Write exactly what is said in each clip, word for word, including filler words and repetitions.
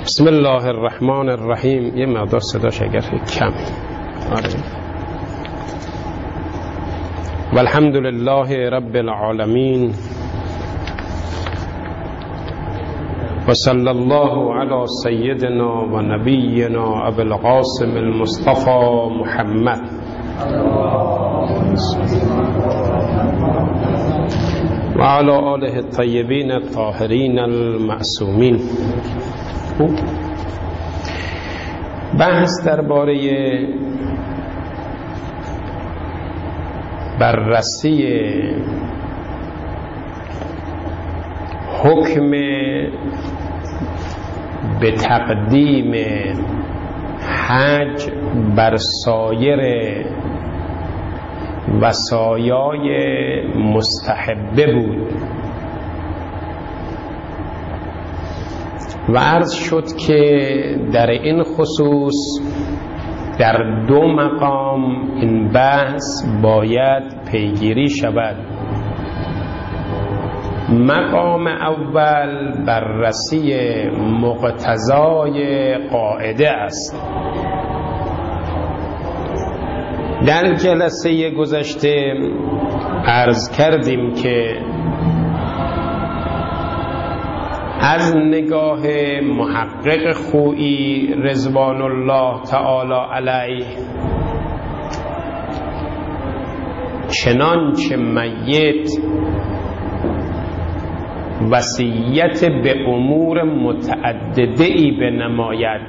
بسم الله الرحمن الرحیم. یه مقدار صداش اگر کم. آره. والحمد لله رب العالمین و صلی الله علی سیدنا و نبینا ابو القاسم المصطفى محمد و علی آله الطیبین الطاهرین المعصومین. بحث درباره بررسی حکم به تقدیم حج بر سایر وصایای مستحبه بود و عرض شد که در این خصوص در دو مقام این بحث باید پیگیری شود. مقام اول بررسی مقتضای قاعده است. در جلسه گذشته عرض کردیم که از نگاه محقق خویی رضوان الله تعالی علیه چنانچه میت وصیت به امور متعدده‌ای بنماید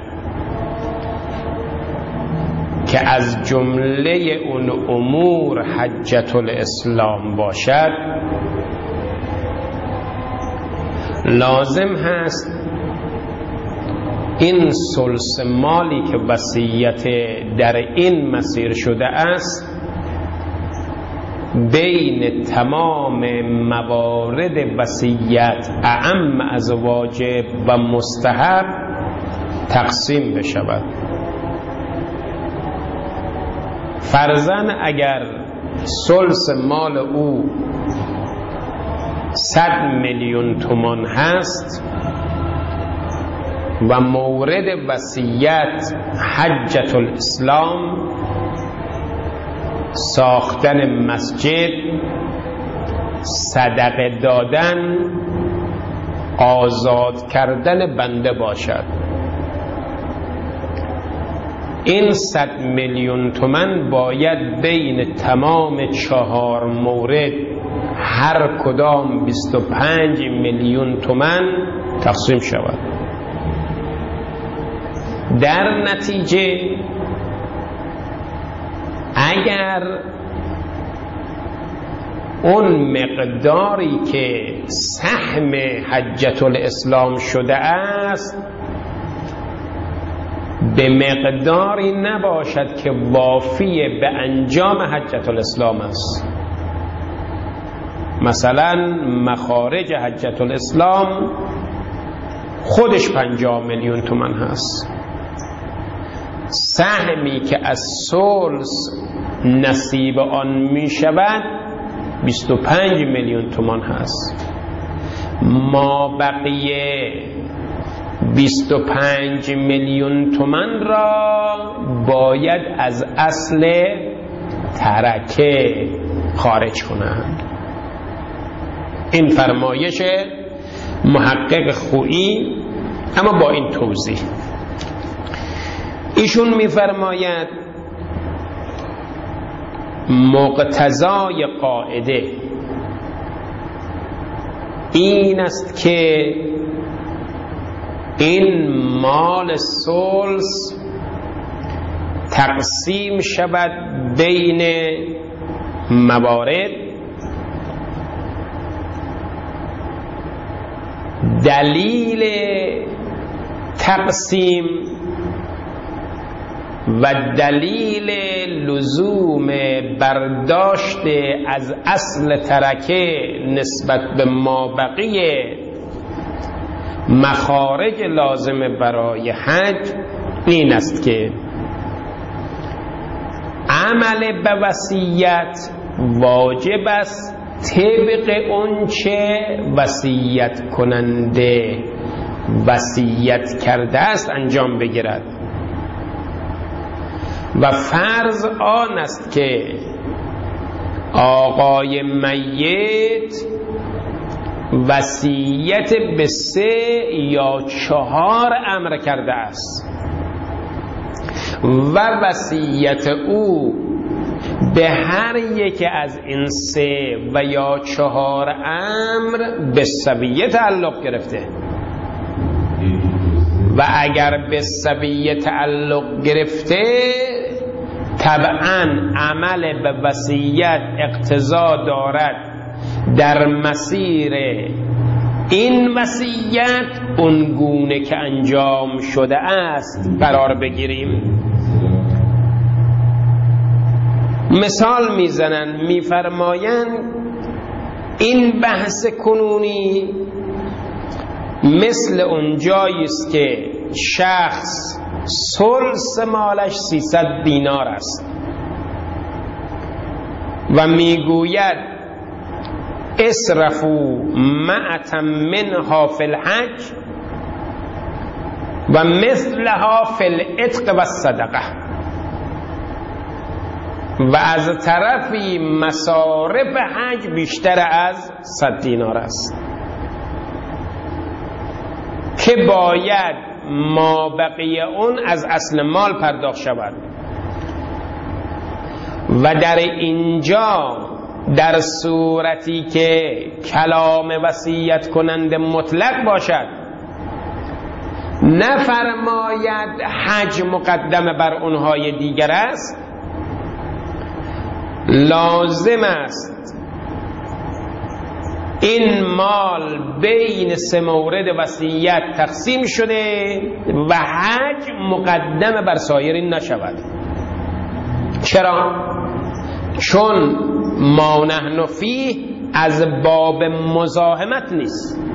که از جمله اون امور حجة الاسلام باشد، لازم هست این ثلث مالی که وصیت در این مسیر شده است بین تمام موارد وصیت اعم از واجب و مستحب تقسیم بشود. فرضاً اگر ثلث مال او صد میلیون تومان هست و مورد وصیت حجة الاسلام، ساختن مسجد، صدقه دادن، آزاد کردن بنده باشد، این صد میلیون تومان باید بین تمام چهار مورد هر کدام بیست و پنج میلیون تومان تقسیم شود. در نتیجه اگر اون مقداری که سهم حجة الاسلام شده است به مقداری نباشد که وافی به انجام حجة الاسلام است، مثلا مخارج حجة الاسلام خودش پنجاه میلیون تومان هست، سهمی که از ثلث نصیب آن می شود بیست و پنج میلیون تومان هست. ما بقیه بیست و پنج میلیون تومان را باید از اصل ترکه خارج کنند. این فرمایش محقق خویی، اما با این توضیح. ایشون می‌فرماید مقتضای قاعده این است که این مال ثلث تقسیم شود بین موارد. دلیل تقسیم و دلیل لزوم برداشت از اصل ترکه نسبت به مابقی مخارج لازم برای حج این است که عمل به وصیت واجب است طبق اون چه وصیت کننده وصیت کرده است انجام بگیرد. و فرض آن است که آقای میت وصیت به سه یا چهار امر کرده است و وصیت او به هر یک از این سه و یا چهار امر به سویه تعلق گرفته و اگر به سویه تعلق گرفته طبعا عمل به وصیت اقتضا دارد در مسیر این وصیت اون گونه که انجام شده است قرار بگیریم. مثال میزنن میفرمایند این بحث کنونی مثل اون جایی است که شخص ثلث مالش سیصد دینار است و میگوید اسرفوا معة منها فی الحج و مثلها فی العتق و الصدقه و از طرفی مصارف حج بیشتر از صد دینار است که باید ما بقیه اون از اصل مال پرداخت شود. و در اینجا در صورتی که کلام وصیت کننده مطلق باشد نفرماید حج مقدم بر اونهای دیگر است، لازم است این مال بین سه مورد وصیت تقسیم شده و حج مقدم بر سایرین نشود. چرا؟ چون ما نحن فیه از باب مزاحمت نیست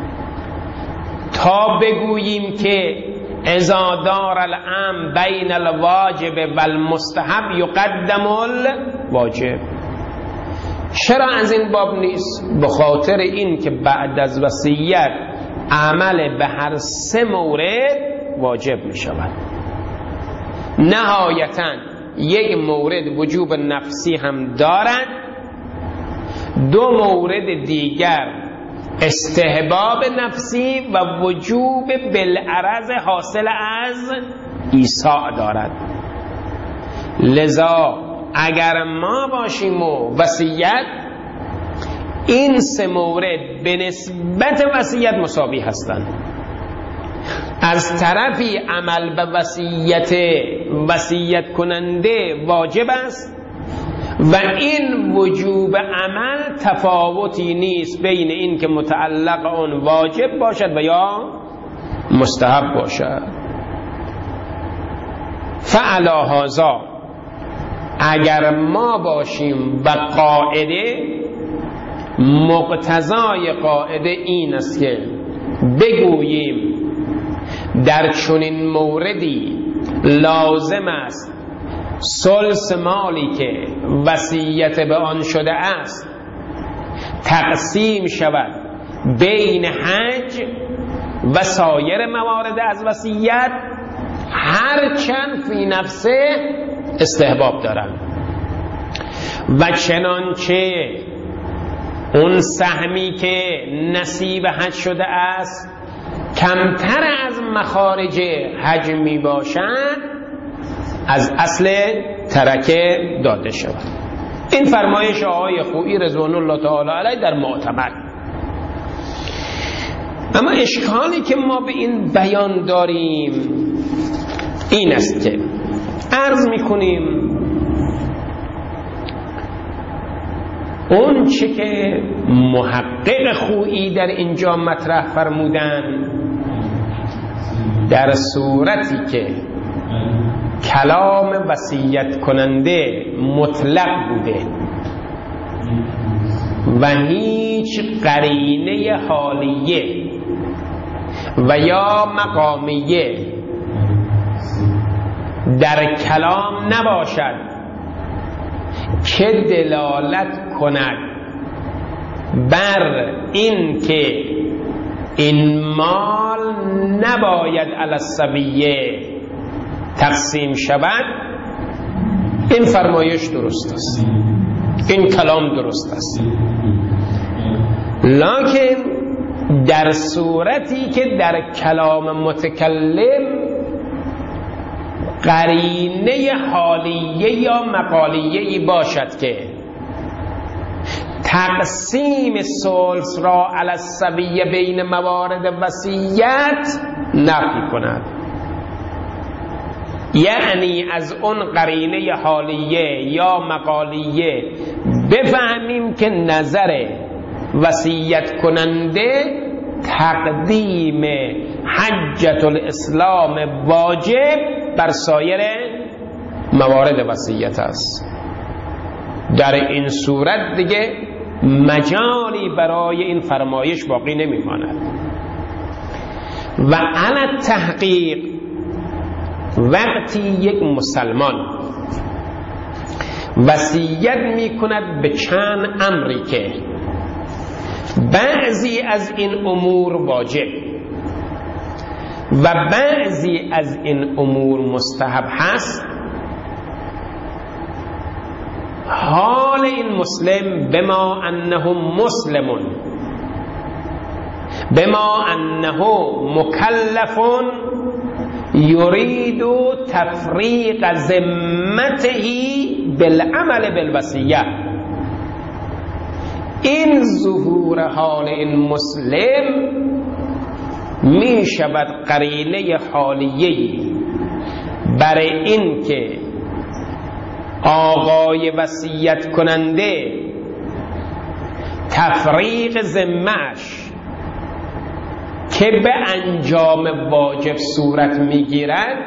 تا بگوییم که اذا دار الامر بین الواجب و المستحب یقدم الواجب. چرا از این باب نیست؟ به خاطر این که بعد از وصیت عمل به هر سه مورد واجب می شود. نهایتاً یک مورد وجوب نفسی هم دارد، دو مورد دیگر استحباب نفسی و وجوب بالعرض حاصل از ایساء دارد. لذا اگر ما باشیم و وصیت این سه مورد به نسبت وصیت مساوی هستند. از طرفی عمل به وصیت وصیت کننده واجب است و این وجوب عمل تفاوتی نیست بین این که متعلق آن واجب باشد و یا مستحب باشد. فعلا هذا اگر ما باشیم و قاعده مقتضای قاعده این است که بگوییم در چنین موردی لازم است ثلث مالی که وصیت به آن شده است تقسیم شود بین حج و سایر موارد از وصیت، هرچند فی نفسه استحباب دارند و چنانچه اون سهمی که نصیب حج شده است کمتر از مخارج حج می باشد از اصل ترکه داده شود. این فرمایش آقای خویی رضوان الله تعالی علیه در معتمد. اما اشکالی که ما به این بیان داریم این است که عرض می کنیم اون چه که محقق خویی در اینجا مطرح فرمودن در صورتی که کلام وصیت کننده مطلق بوده و هیچ قرینه حالیه و یا مقامیه در کلام نباشد که دلالت کند بر این که این مال نباید علی السویه تقسیم شود، این فرمایش درست است، این کلام درست است. لکن در صورتی که در کلام متکلم قرینه حالیه یا مقالیه باشد که تقسیم ثلث را علی السویه بین موارد وصیت نفی کند، یعنی از اون قرینه حالیه یا مقالیه بفهمیم که نظر وصیت کننده تقدیم حجت الاسلام واجب بر سایر موارد وصیت است. در این صورت دیگه مجالی برای این فرمایش باقی نمیماند. و علی تحقیق وقتی یک مسلمان وصیت میکند به چند امری که بعضی از این امور واجب و بعضی از این امور مستحب هست، حال این مسلم بما انه مسلمون بما انه مکلف یرید تفریق ذمته بالعمل بالوصیه، این ظهور حال این مسلم می شود قرینه حالیه برای این که آقای وصیت کننده تفریق ذمه‌اش که به انجام واجب صورت میگیرد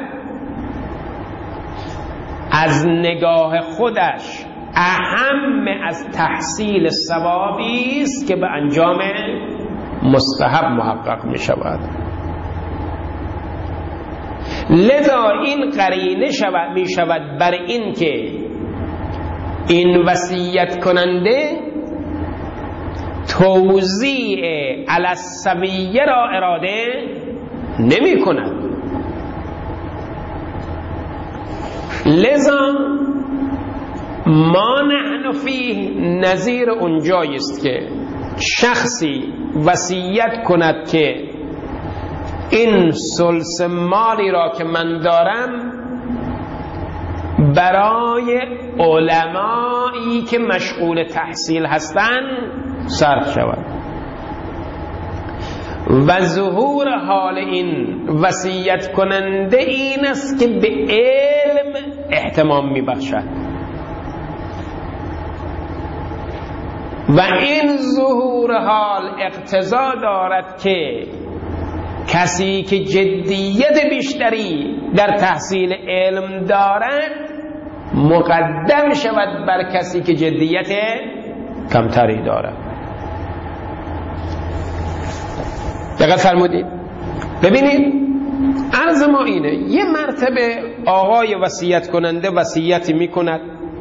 از نگاه خودش اهم از تحصیل ثوابی است که به انجام مستحب محقق می شود. لذا این قرینه شود می شود بر این که این وصیت کننده توزیع علی السویه را اراده نمی کند. لذا ما نحن فیه نظیر اونجایی است که شخصی وصیت کند که این ثلث مالی را که من دارم برای علمایی که مشغول تحصیل هستند صرف شود، و ظهور حال این وصیت کننده این است که به علم اهتمام می بخشد و این ظهور حال اقتضا دارد که کسی که جدیت بیشتری در تحصیل علم دارد مقدم شود بر کسی که جدیت کمتری دارد. دقیق فرمودید؟ ببینید عرض ما اینه، یه مرتبه آقای وصیت کننده وصیت می کند،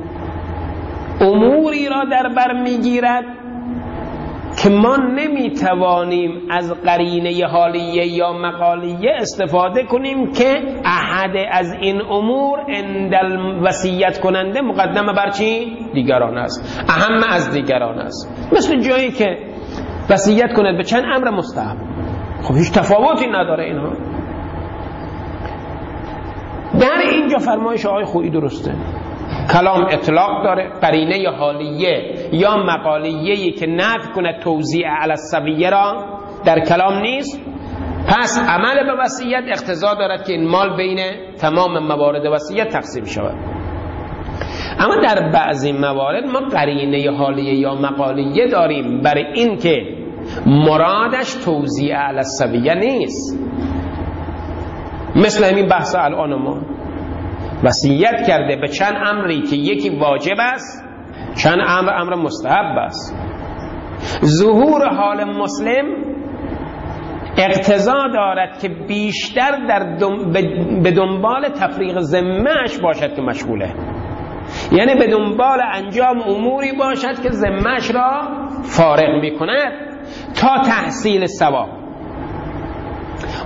اموری را در بر می گیرد که ما نمی توانیم از قرینه حالیه یا مقالیه استفاده کنیم که احد از این امور عند وصیت کننده مقدم بر چی؟ دیگران است، اهم از دیگران است. مثل جایی که وصیت کند به چند امر مستحب، خب هیچ تفاوتی نداره اینها. در اینجا فرمایش آقای خویی درسته، کلام اطلاق داره، قرینه حالیه یا مقالیه‌ای که نفی کند توزیع علی السویه را در کلام نیست، پس عمل به وصیت اقتضا دارد که این مال بین تمام موارد وصیت تقسیم شود. اما در بعضی موارد ما قرینه حالیه یا مقالیه داریم برای این که مرادش توزیع علی السویه نیست، مثل همین بحث الان ما وصیت کرده به چند امری که یکی واجب است، چند امر امر مستحب است. ظهور حال مسلم اقتضا دارد که بیشتر در دم به دنبال تفریق ذمه‌اش باشد که مشغوله، یعنی به دنبال انجام اموری باشد که ذمه‌اش را فارغ می کند تا تحصیل ثواب.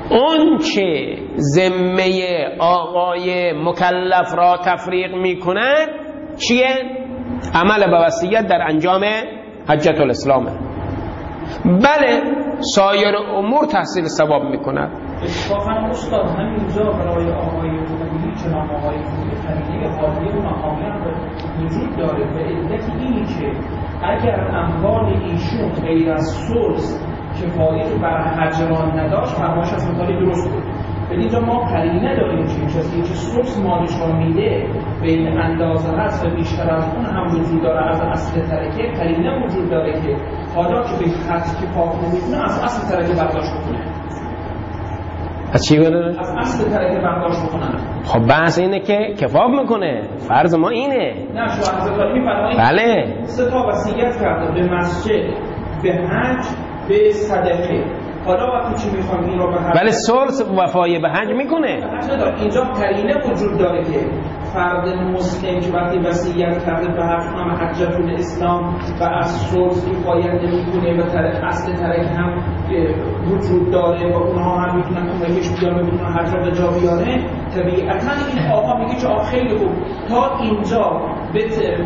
اون چه ذمه آقای مکلف را تفریق میکند چیه؟ عمل به وصیت در انجام حجت الاسلامه. بله سایر امور تحصیل ثواب میکند. اتفاقا استاد همینجا برای آقای خوبی چنان آقای خوبی خریده حاضری و مقامی هم وجود داره به علت اینی که اگر اموال ایشون غیر از سلس کفایت بر هجران نداشت فرمایش از مطالعه درست بود. ولی اینجا ما قرینه داریم که کسی که سلس مالش را میده به این اندازه هست و بیشتر از اون هم وجود داره از اصل ترکه قرینه وجود داره که حالا که به خط کفاف نمیکنه از اصل ترکه برداشت بکنه. از چی بره؟ از اصل ترکه برداشت بکنن. خب بحث اینه که کفاف میکنه، فرض ما اینه. نه شما حضرت علی میفرمایید بله سه تا وصیت کرده به مسجد، به حج، به صدقه. حالا وقتی چی میخوام این رو به حج ولی سلس وفای به حج میکنه. حج نداره. اینجا قرینه وجود داره که فرد مسلم که وقتی وصیت کرده به حج هم حجت الاسلام و از سلس کفایت نمیکنه و تر اصل ترک هم وجود داره و اونها هم میتونن کمکش بیان میتونن حج رو به جا بیاره. طبیعتا این آقا میگه که آقا خیلی خوب تا اینجا به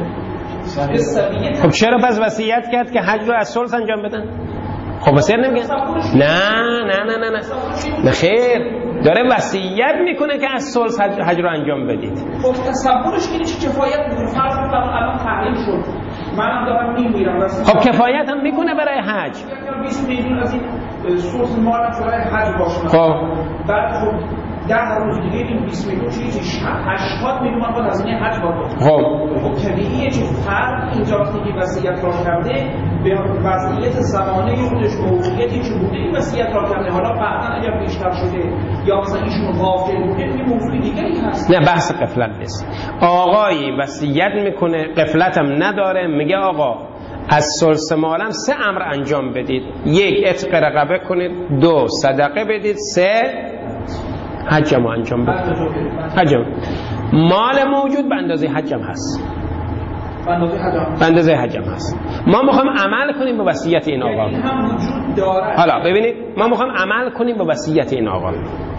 خب چرا پس وصیت کرد که حج رو از سلس انجام بدن؟ خب وصیت نمیگه؟ نه نه نه نه نه نه خیر، داره وصیت میکنه که از سلس حج, حج رو انجام بدید. خب تصورش اینه چه کفایت میکنه؟ فرض کنید الان تحریم شد منم دارم میمیرم. خب کفایت هم میکنه برای حج. بیست میلیون از این سلس مال برای حج باشه. خب بعد خب ده روز دیگه این بیست میلیون چیزی هشتاد میلیون با هزینه حج باشه. خب خب طبیعیه که فرد اینجا که وصیت را کرده به وضعیت زمانه خودش موقعیتی که بوده این وصیت را کرده. حالا بعدا اگر بیشتر شده یا مثلا ایشون غافل بوده این موضوع دیگری هست. نه بحث غفلت نیست. آقایی وصیت میکنه غفلت هم نداره، میگه آقا از سلس مالم سه امر انجام بدید. یک عتق رقبه کنید، دو صدقه بدید، سه حجم انجام بدید. حجم مال موجود به اندازه حجم هست. به اندازه حجم هست. ما میخوایم عمل کنیم به وصیت این آقا. این هم وجود داره. حالا ببینید ما میخوایم عمل کنیم به وصیت این آقا.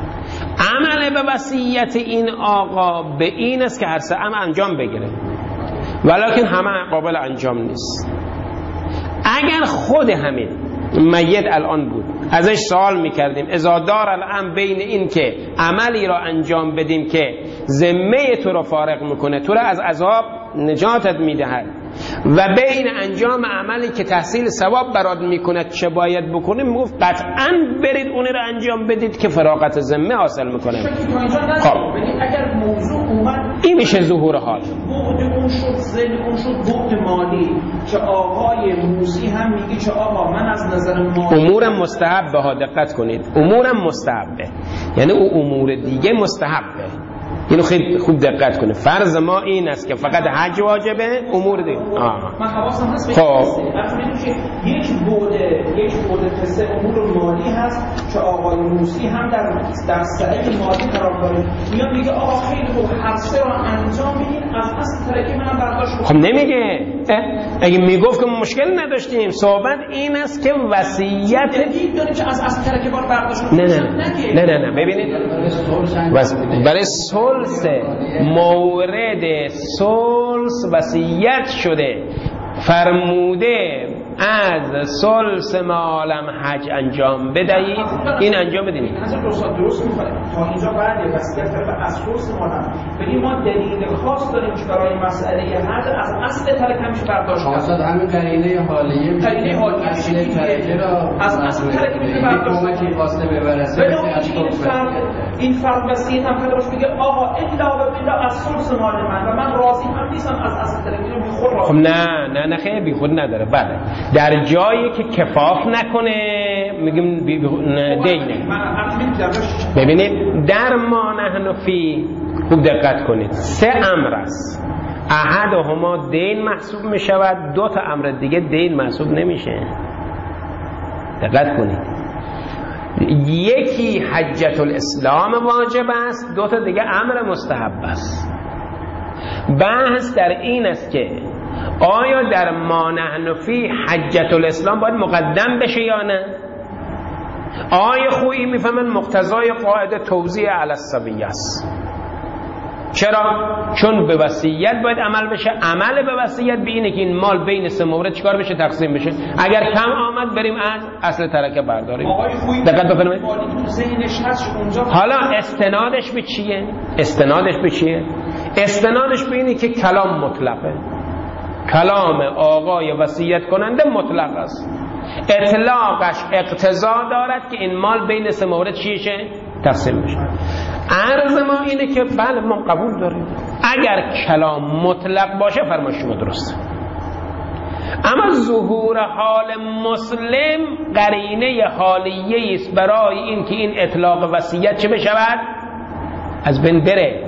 عمل به وصیت این آقا به این است که هر سه امر انجام بگیره، ولکن همه قابل انجام نیست. اگر خود همین میت الان بود ازش سوال میکردیم اذا دار الان بین این که عملی را انجام بدیم که ذمه تو را فارغ میکنه، تو را از عذاب نجاتت میدهد، و بین انجام عملی که تحصیل ثواب برات میکنه چه باید بکنیم، میگفت قطعا برید اون را انجام بدید که فراغت ذمه حاصل میکنه. خب اگر موضوع اومد این میشه ظهور حال. بعد اون شد ذهن اون شد بعد مالی که آقای موسی هم میگه که آقا من از نظر مالی امورم مستحبه ها، دقت کنید، امورم مستحبه، یعنی او امور دیگه مستحبه. اینو خیلی خوب دقت کنه. فرض ما این است که فقط حج واجبه، امور دیگه من حواسم هست. خب یک بود یک بود قصه امور مالی هست که آقای موسی هم در در سعی مالی قرار داره. میاد میگه آقا خیلی خوب هر سه رو انجام بدین از اصل ترکه منم برداشت. خب نمیگه. اگه میگفت که مشکل نداشتیم، صحبت این است که وصیت جدید داریم که از اصل ترکه بار برداشت. نه نه نه نه نه ببینید برای سلس مورد سلس وصیت شده، فرموده از سلس مالم حج انجام بدهید، این انجام بدید. حضرت استاد درست می‌فرمایید. تا اینجا بعد وصیت کرده از سلس مالم، ولی ما دلیل خاص داریم که برای مسئله حج از اصل ترکه همیشه برداشت کنیم. خاصه همین قرینه حالیه قرینه حالیه اصل ترکه را از اصل ترکه میشه برداشت. کمکی خواسته به برسه این فرد این فرد وصیت هم کرده باشه میگه آقا الا و الا از سلس مال من و من راضی هم نیستم از اصل ترکه رو بیخود راضی. خب نه نه نه خیلی بیخود نداره. بله در جایی که کفاف نکنه میگیم بی دینه. ببینید در ما نحن فی، خوب دقت کنید، سه امر است. احدهما دین محسوب می شود، دو تا امر دیگه دین محسوب نمیشه. دقت کنید، یکی حجت الاسلام واجب است، دو تا دیگه امر مستحب است. بحث در این است که آیا در ما نحن فی حجت الاسلام باید مقدم بشه یا نه؟ آقای خویی میفهمن مقتضای قاعده توزیع علی السویه است. چرا؟ چون به وصیت باید عمل بشه. عمل به وصیت به اینه که این مال بین سه مورد چیکار بشه؟ تقسیم بشه. اگر کم آمد بریم از اصل ترکه برداریم. دقت بفرمایید. حالا استنادش به چیه؟ استنادش به چیه؟ استنادش به اینه که کلام مطلقه. کلام آقای وصیت کننده مطلق است. اطلاقش اقتضا دارد که این مال بین سه مورد چیشه؟ تقسیم بشه. عرض ما اینه که بله ما قبول داریم اگر کلام مطلق باشه فرمایش شما درسته، اما ظهور حال مسلم قرینه حالیه است برای این که این اطلاق وصیت چه بشود؟ از بین بره.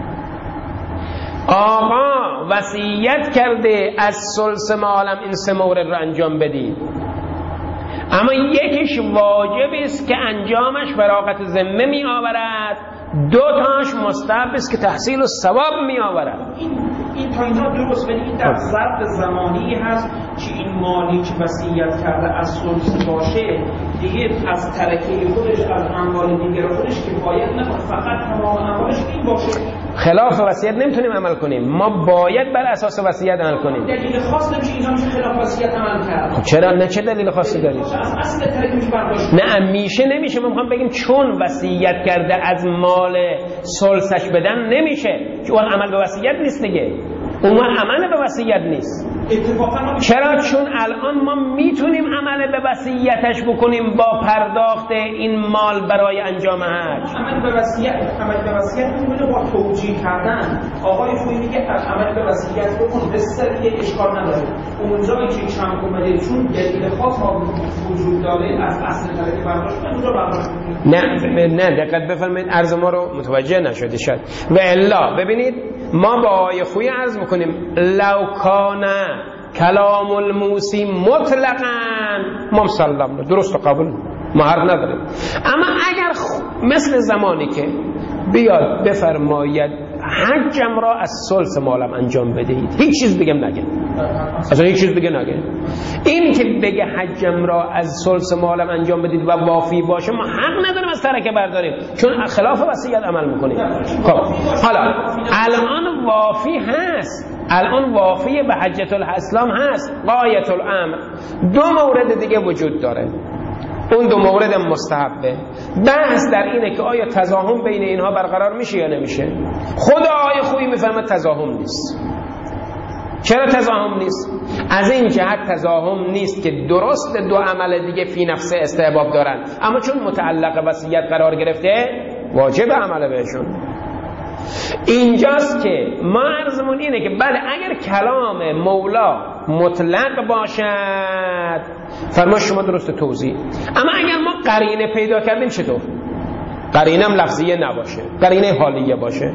آقا وصیت کرده از ثلث مالم این سه مورد رو انجام بدید، اما یکیش واجب است که انجامش فراغت ذمه می آورد، دو تاش مستحب است که تحصیل و ثواب می آورد. این این تا اینجا درست، ولی این در ظرف زمانی هست که این مالی که وصیت کرده از ثلث باشه دیگه از ترکه خودش از اموال دیگر خودش کفایت نکنه، فقط تمام اموالش این باشه. خلاف وصیت نمیتونیم عمل کنیم، ما باید بر اساس وصیت عمل کنیم. دلیل خاص نمیشه اینجا میشه خلاف وصیت عمل کرد. خب چرا؟ نه چه دلیل خاصی دارید؟ از اصل ترکه میشه برداشت. نه میشه نمیشه، ما میخوام بگیم چون وصیت کرده از مال ثلثش بدن نمیشه، چون عمل به وصیت نیست دیگه، اون عمل به وصیت نیست. اتفاقا چرا؟ چون الان ما میتونیم عمل به وصیتش بکنیم با پرداخت این مال برای انجام حج. عمل به وصیت عمل به وصیت میتونه با توجیه کردن. آقای خویی میگه عمل به وصیت بکن، بسیار دیگه اشکال نداره. اونجایی که کم اومده چون دلیل خاص ما وجود داره از اصل طرف برداشت اونجا برداشت نه نه دقت بفرمایید، عرض ما رو متوجه نشده شد. و الا ببینید ما با آقای خویی عرض میکنیم لو کان کلام الموسی مطلقاً ما مسلم درست و قبول ما حرف نداریم، اما اگر مثل زمانی که بیاد بفرماید حجم را از ثلث مالم انجام بدهید، هیچ چیز بگم نگه، اصلا هیچ چیز بگه نگه، این که بگه حجم را از ثلث مالم انجام بدید و وافی باشه ما حق نداریم از ترکه برداریم، چون خلاف وصیت عمل میکنیم. خب حالا الان وافی هست، الان وافی به حجة الاسلام هست، غایت الامر. دو مورد دیگه وجود داره، اون دو مورد مستحبه. بحث در اینه که آیا تضاهم بین اینها برقرار میشه یا نمیشه. خود آقای خویی میفهمه تضاهم نیست. چرا تضاهم نیست؟ از این جهت تضاهم نیست که درست دو عمل دیگه فی نفس استحباب دارن، اما چون متعلق وصیت قرار گرفته واجب عمل بهشون. اینجاست که ما عرضمون اینه که بله اگر کلام مولا مطلق باشد فرما شما درست توضیح، اما اگر ما قرینه پیدا کردیم چطور؟ قرینه هم لفظیه نباشه، قرینه حالیه باشه.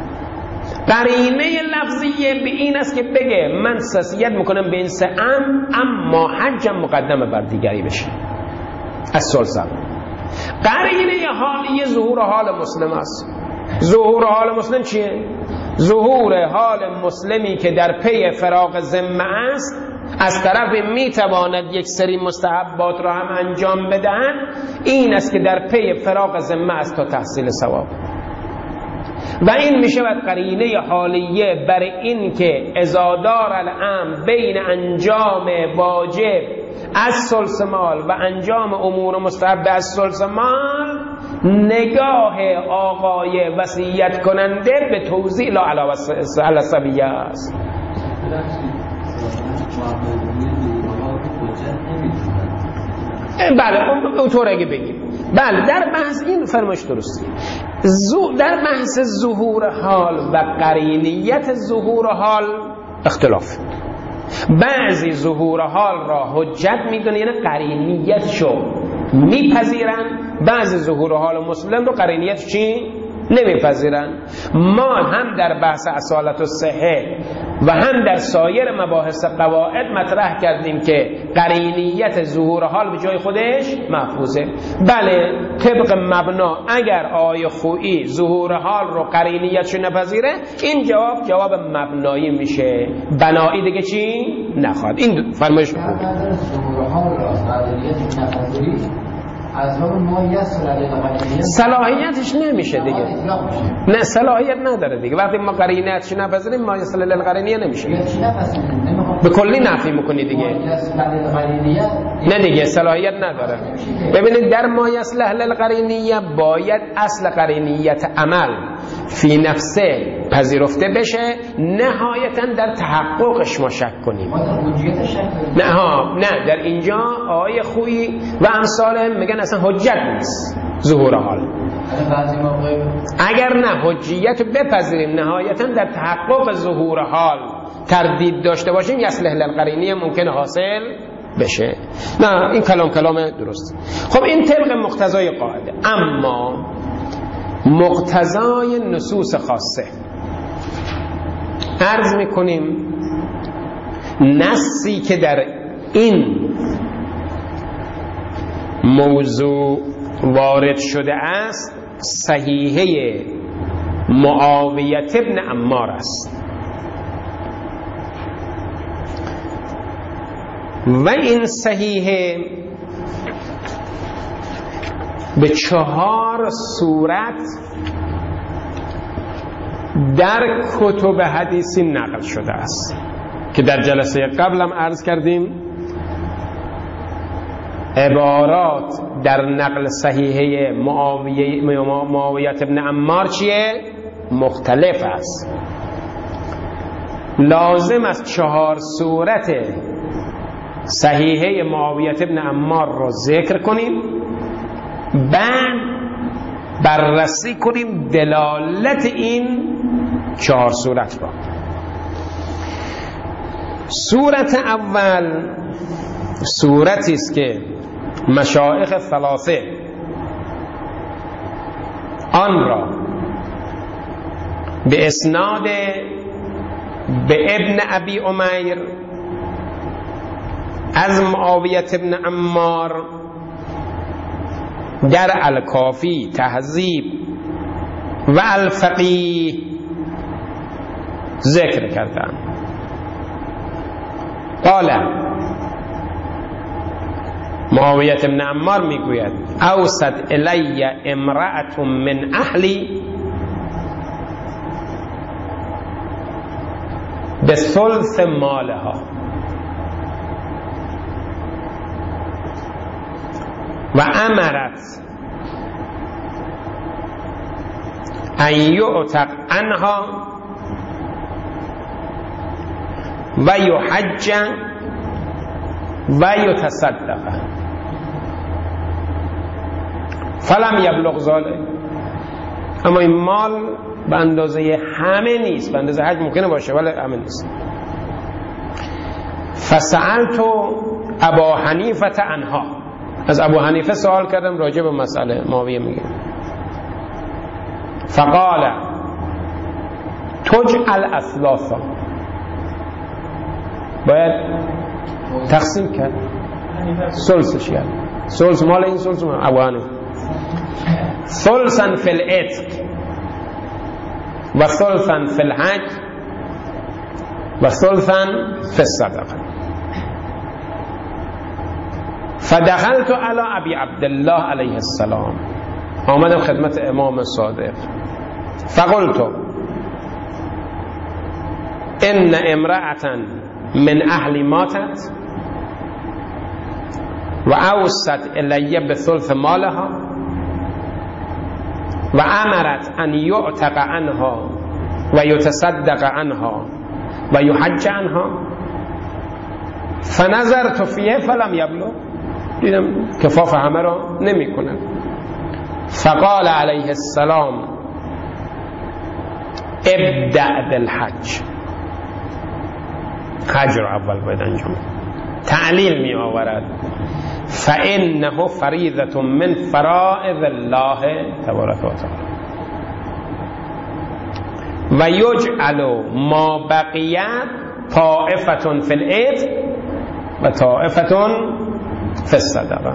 قرینه لفظیه به این است که بگه من وصیت میکنم به این سه ام، اما حجم مقدمه بر دیگری بشه از ثلثم. قرینه حالیه ظهور حال مسلم است. ظهور حال مسلم چیه؟ ظهور حال مسلمی که در پی فراغ ذمه است، از طرف میتواند یک سری مستحبات را هم انجام بدهد، این است که در پی فراغ ذمه است تا تحصیل ثواب. و این میشود قرینه حالیه بر این که اذا دار الامر بین انجام واجب از ثلث مال و انجام امور مستحب از ثلث مال، نگاه آقای وصیت کننده به توزیع لا علی السویه است. بله اونطور اگه بگیم بله در بحث این فرمایش درستی. در بحث ظهور حال و قرینیت ظهور حال اختلاف، بعضی ظهور حال را حجت میدونن یعنی قرینیت شو میپذیرن، بعضی ظهور حال مسلم رو قرینیت چی؟ نمیپذیرن. ما هم در بحث اصالت الصحه و هم در سایر مباحث قواعد مطرح کردیم که قرینیت ظهور حال به جای خودش محفوظه. بله طبق مبنا اگر آقای خویی ظهور حال رو قرینیتش نپذیره، این جواب جواب مبنایی میشه، بنایی دیگه چی نخواد. این فرمایش ظهور حال را قرینیت نپذیری از همون مایه صلاحیت صلاحیتش نمیشه دیگه. نه صلاحیت نداره دیگه. وقتی ما قرینه‌اش نپذیریم ما اصل للقرینیه نمیشه. به کلی نفی میکنی دیگه. نه دیگه صلاحیت نداره. ببینید در ما اصل للقرینیه باید اصل قرینیت عمل فی نفسه پذیرفته بشه، نهایتا در تحققش ما شک کنیم. نه ها نه در اینجا آیه خویی و امثال میگن اصلا حجت نیست ظهور حال. اگر نه حجیت بپذیریم نهایتا در تحقق ظهور حال تردید داشته باشیم یصلح للقرینیه ممکن حاصل بشه. نه این کلام کلام درست. خب این طبق مقتضای قاعده. اما مقتضای نصوص خاصه عرض میکنیم نصی که در این موضوع وارد شده است صحیحه معاویه ابن عمار است و این صحیحه به چهار صورت در کتب حدیثی نقل شده است که در جلسه قبلم عرض کردیم. عبارات در نقل صحیحه معاویه معاویه ابن عمار چیه؟ مختلف است. لازم است چهار صورت صحیحه معاویه ابن عمار رو ذکر کنیم، بعد بررسی کنیم دلالت این چهار صورت را. صورت اول صورتی است که مشایخ ثلاثه آن را به اسناد به ابن ابی امیر از معاویه ابن عمار در الکافی تهذیب و الفقیه ذکر کردن. قال معاویه ابن عمار میگوید اوصت الی امرأة من اهلی به ثلث مالها و امرت ان یعتق عنها و یحج و یتصدق فلم یبلغ ذلک. اما این مال به اندازه همه نیست، به اندازه حج ممکنه باشه ولی همه نیست. فسألت ابا حنیفه عنها، از ابو حنیفه سوال کردم راجع به مسئله. معاویه میگه فقال تجعل اثلاثا، باید تقسیم کرد، ثلثش کرد. ثلث مال این، ثلث مال ابو حنیفه. ثلثا فی العتق و ثلثا فی الحج و ثلثا فی الصدقه. فدخلت علی ابی عبدالله علیه السلام، آمدم خدمت امام صادق. فقلت ان امرأة من اهل ماتت و اوصت الی بثلث مالها و امرت ان یعتق عنها و یتصدق عنها و یحج عنها فنظرت فیه فلم یبلغ، دیدم کفاف همه را نمی کند. فقال علیه السلام ابدأ بالحج، حج را اول باید انجام. تعلیل می آورد فإنه فریضة من فرائض الله تبارک و تعالی و یجعل ما بقیت طائفة فی العتق و طائفة فی الصدقه.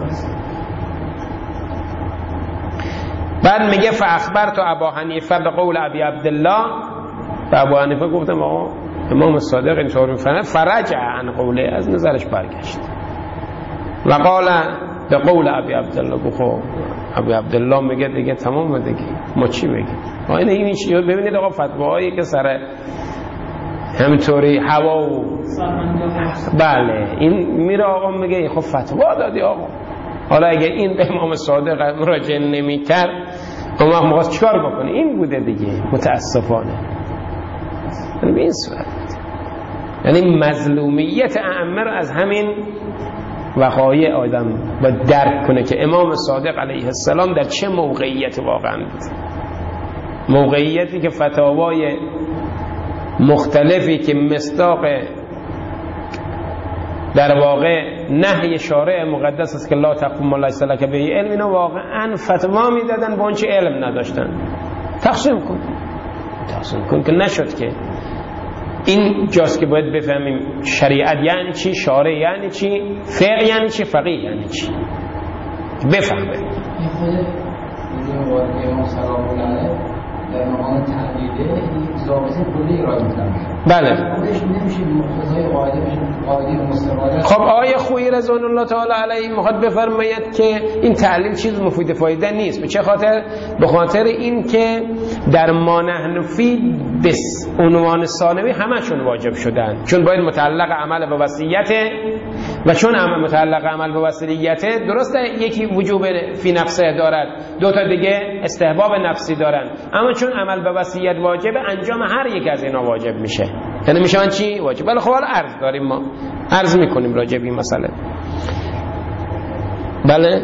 بعد میگه فاخبرت ابا حنیفه به قول ابی عبدالله، و ابو حنیفه گفتم آقا امام صادق اینطور میفهمه. فرجع عن قوله، از نظرش برگشت. و قال به قول ابی عبدالله بخو ابی عبدالله میگه دیگه تمام دیگه ما چی بگیم؟ ما این این چیزو ببینید آقا فتواهایی که سر همینطوری هوا و بله این میره آقا میگه خب فتوا دادی آقا. حالا اگه این به امام صادق مراجعه نمیکرد اما ما چیکار بکنه؟ این بوده دیگه متاسفانه. یعنی به این صورت یعنی مظلومیت ائمه رو از همین وقایع آدم باید درک کنه که امام صادق علیه السلام در چه موقعیت واقعا بود. موقعیتی که فتاوای مختلفی که مصداق در واقع نهی شارع مقدس است که لا تقف ما لیس لک به علم، اینا واقعا فتوا میدادن با اونچه علم نداشتن. تقسیم کن تقسیم کن که نشد. که این جاست که باید بفهمیم شریعت یعنی چی، شارع یعنی چی، فقه یعنی چی، فقیه یعنی چی، بفهمه. این خود وارد امام سلام الله علیه در مقام تحلیله این ضابطه کلی ارائه می‌کنه. بله. خودش نمیشه مقتضای قاعده بشه، قاعده مستقاله. خب آیه خویی رضوان الله تعالی علیه میخواد بفرماید که این تعلیم چیز مفید فایده نیست. به چه خاطر؟ به خاطر این که در ما نحن فی بس عنوان ثانوی همشون واجب شدن، چون باید متعلق عمل به وصیت و چون عمل متعلق عمل به وصیت درسته یکی وجوب فی نفسه دارد، دو تا دیگه استحباب نفسی دارن، اما چون عمل به وصیت واجب انجام هر یک از اینا واجب میشه. یعنی میشن چی؟ واجب. ولی خب حالا عرض داریم، ما عرض میکنیم راجع به این مسئله. بله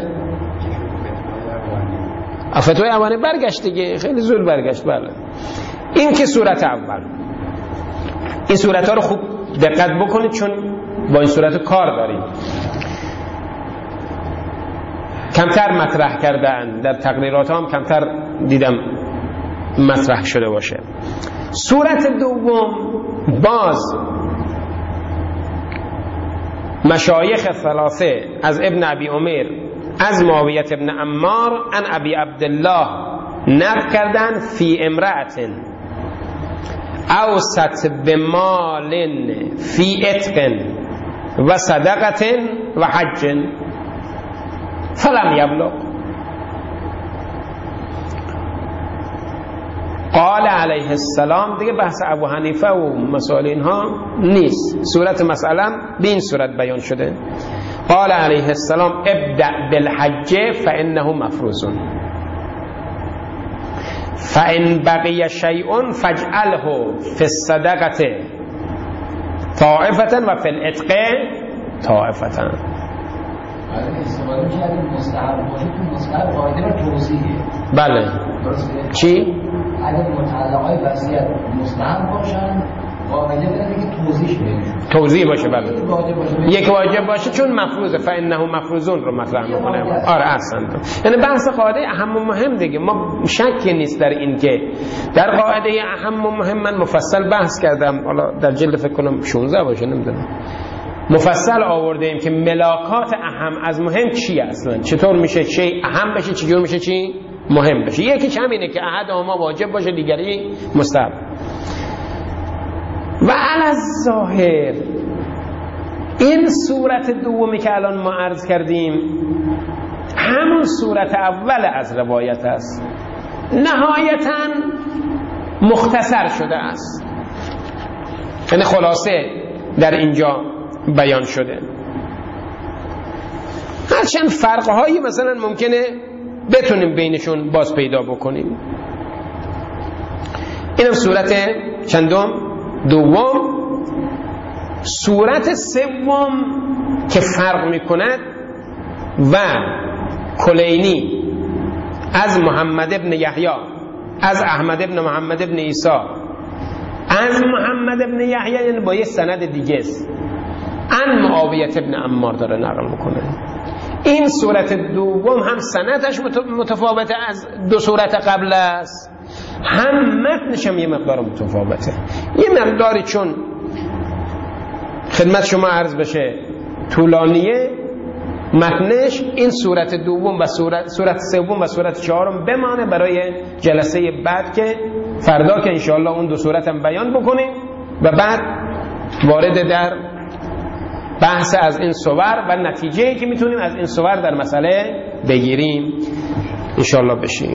فتوای اوانی برگشت دیگه، خیلی زود برگشت. بله این که صورت اول، این صورت ها رو خوب دقت بکنید چون با این صورت کار داریم. کمتر مطرح کردن در تقریرات هم کمتر دیدم مطرح شده باشه. صورت دوم باز مشایخ ثلاثه از ابن ابی عمر از معاویه ابن عمار ان ابی عبدالله نقل کردن فی امرأت اوست بمال فی اتق و صدقت و حج فلم یبلغ. قال علیه السلام، دیگه بحث ابو حنیفه و مسائل اینها نیست، صورت مسئله به این صورت بیان شده. قال علیه السلام ابدأ بالحج فانه مفروض فان بقی شیء فاجعله فی الصدقه طائفه و فی العتق طائفه. الان استفاده میشه از مستحب باشه تو مستحب قاعده رو توضیحه. بله درسته. چی؟ اگر متعلقای وصیت مستحب باشن قاعده داره که توضیحش بشه، توضیح باشه. بله یک واجب باشه چون مفروضه، فانه مفروضون رو مطرح میکنه. آره احسن. یعنی بحث قاعده اهم و مهم دیگه، ما شکی نیست در این که در قاعده اهم و مهم من مفصل بحث کردم، حالا در جلد فکر کنم شانزده باشه نمیدونم، مفصل آوردیم که ملاکات اهم از مهم چیه، اصلا چطور میشه چی اهم بشه، چجور میشه چی مهم بشه. یکیش همینه که احد ما واجب باشه، دیگری مستحب. و علی الظاهر این صورت دومی که الان ما عرض کردیم همون صورت اول از روایت است، نهایتاً مختصر شده است، یعنی خلاصه در اینجا بیان شده. هرچند فرقهایی مثلا ممکنه بتونیم بینشون باز پیدا بکنیم. اینم صورت چندم؟ دوم. صورت سوم که فرق میکند و کلینی از محمد ابن یحیی از احمد ابن محمد ابن عیسی از محمد ابن یحیی، یعنی با یه سند دیگه است، ان معاویه ابن عمار داره نقل میکنه. این صورت دوم هم سندش متفاوته از دو صورت قبل است، هم متنش هم یه مقدار متفاوته. یه مقداری چون خدمت شما عرض بشه طولانیه متنش، این صورت دوم و صورت صورت سوم و صورت چهارم بمانه برای جلسه بعد که فردا که انشاءالله اون دو صورت هم بیان بکنیم و بعد وارد در بحث از این صور و نتیجه‌ای که میتونیم از این صور در مسئله بگیریم انشاءالله بشیم.